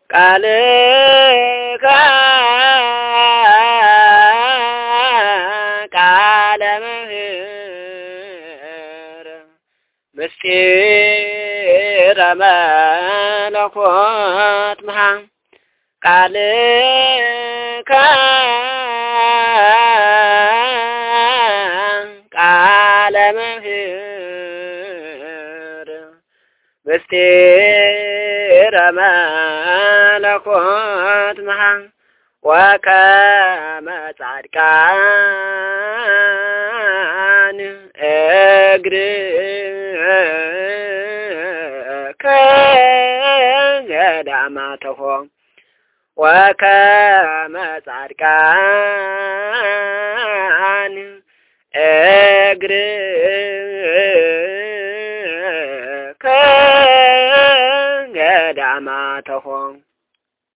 ቃልከ ቃለ ምህር ምስጢረ መለኮት መሃ ቃልከ ቃለ ምህር ምስጢረ መለኮት መሃ ወከመ ጻድቃን እግርከ ገዳማተሆ ወከመ ጻድቃን እግርከ ገዳማተሆ